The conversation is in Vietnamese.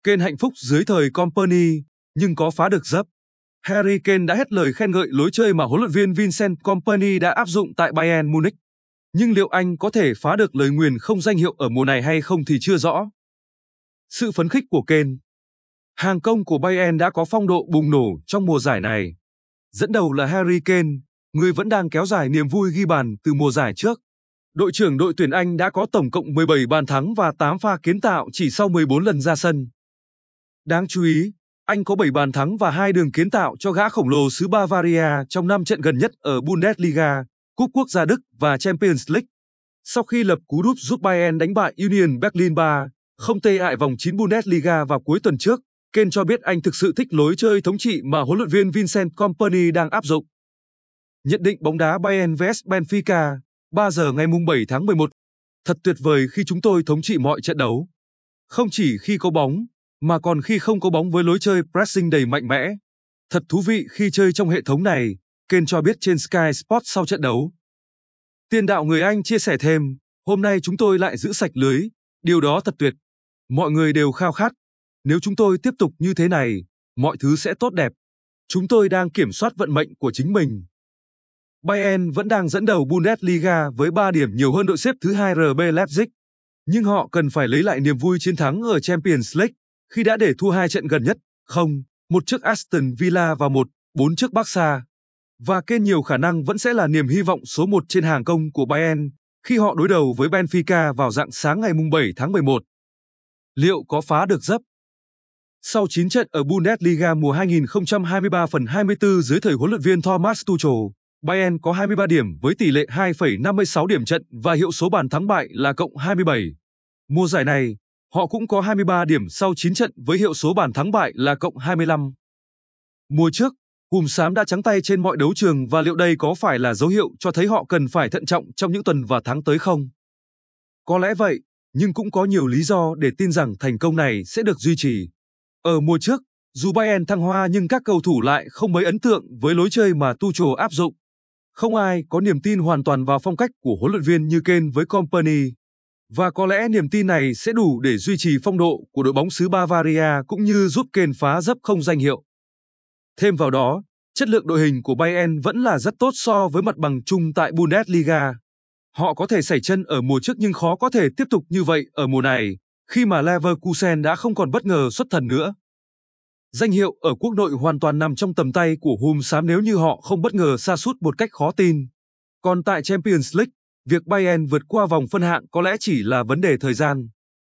Kane hạnh phúc dưới thời Kompany, nhưng có phá được giấc. Harry Kane đã hết lời khen ngợi lối chơi mà huấn luyện viên Vincent Kompany đã áp dụng tại Bayern Munich. Nhưng liệu anh có thể phá được lời nguyền không danh hiệu ở mùa này hay không thì chưa rõ. Sự phấn khích của Kane. Hàng công của Bayern đã có phong độ bùng nổ trong mùa giải này. Dẫn đầu là Harry Kane, người vẫn đang kéo dài niềm vui ghi bàn từ mùa giải trước. Đội trưởng đội tuyển Anh đã có tổng cộng 17 bàn thắng và 8 pha kiến tạo chỉ sau 14 lần ra sân. Đáng chú ý, anh có 7 bàn thắng và 2 đường kiến tạo cho gã khổng lồ xứ Bavaria trong 5 trận gần nhất ở Bundesliga, Cúp Quốc gia Đức và Champions League. Sau khi lập cú đúp giúp Bayern đánh bại Union Berlin 3-0 tại vòng 9 Bundesliga vào cuối tuần trước, Kane cho biết anh thực sự thích lối chơi thống trị mà huấn luyện viên Vincent Kompany đang áp dụng. Nhận định bóng đá Bayern vs Benfica, 3 giờ ngày 7 tháng 11. Thật tuyệt vời khi chúng tôi thống trị mọi trận đấu. Không chỉ khi có bóng, mà còn khi không có bóng với lối chơi pressing đầy mạnh mẽ. Thật thú vị khi chơi trong hệ thống này, Kane cho biết trên Sky Sports sau trận đấu. Tiền đạo người Anh chia sẻ thêm, hôm nay chúng tôi lại giữ sạch lưới, điều đó thật tuyệt. Mọi người đều khao khát. Nếu chúng tôi tiếp tục như thế này, mọi thứ sẽ tốt đẹp. Chúng tôi đang kiểm soát vận mệnh của chính mình. Bayern vẫn đang dẫn đầu Bundesliga với 3 điểm nhiều hơn đội xếp thứ 2 RB Leipzig. Nhưng họ cần phải lấy lại niềm vui chiến thắng ở Champions League khi đã để thua 2 trận gần nhất, 0-1 trước Aston Villa và 1-4 trước Barca. Và Kane nhiều khả năng vẫn sẽ là niềm hy vọng số 1 trên hàng công của Bayern khi họ đối đầu với Benfica vào rạng sáng ngày 7 tháng 11. Liệu có phá được giấc? Sau 9 trận ở Bundesliga mùa 2023-24 dưới thời huấn luyện viên Thomas Tuchel, Bayern có 23 điểm với tỷ lệ 2,56 điểm trận và hiệu số bàn thắng bại là cộng 27. Mùa giải này, họ cũng có 23 điểm sau 9 trận với hiệu số bàn thắng bại là cộng 25. Mùa trước, Hùm xám đã trắng tay trên mọi đấu trường và liệu đây có phải là dấu hiệu cho thấy họ cần phải thận trọng trong những tuần và tháng tới không? Có lẽ vậy, nhưng cũng có nhiều lý do để tin rằng thành công này sẽ được duy trì. Ở mùa trước, dù Bayern thăng hoa nhưng các cầu thủ lại không mấy ấn tượng với lối chơi mà Tuchel áp dụng. Không ai có niềm tin hoàn toàn vào phong cách của huấn luyện viên như Kane với Kompany. Và có lẽ niềm tin này sẽ đủ để duy trì phong độ của đội bóng xứ Bavaria cũng như giúp Kane phá giấc không danh hiệu. Thêm vào đó, chất lượng đội hình của Bayern vẫn là rất tốt so với mặt bằng chung tại Bundesliga. Họ có thể sẩy chân ở mùa trước nhưng khó có thể tiếp tục như vậy ở mùa này, khi mà Leverkusen đã không còn bất ngờ xuất thần nữa. Danh hiệu ở quốc nội hoàn toàn nằm trong tầm tay của Hùm xám nếu như họ không bất ngờ sa sút một cách khó tin. Còn tại Champions League, việc Bayern vượt qua vòng phân hạng có lẽ chỉ là vấn đề thời gian.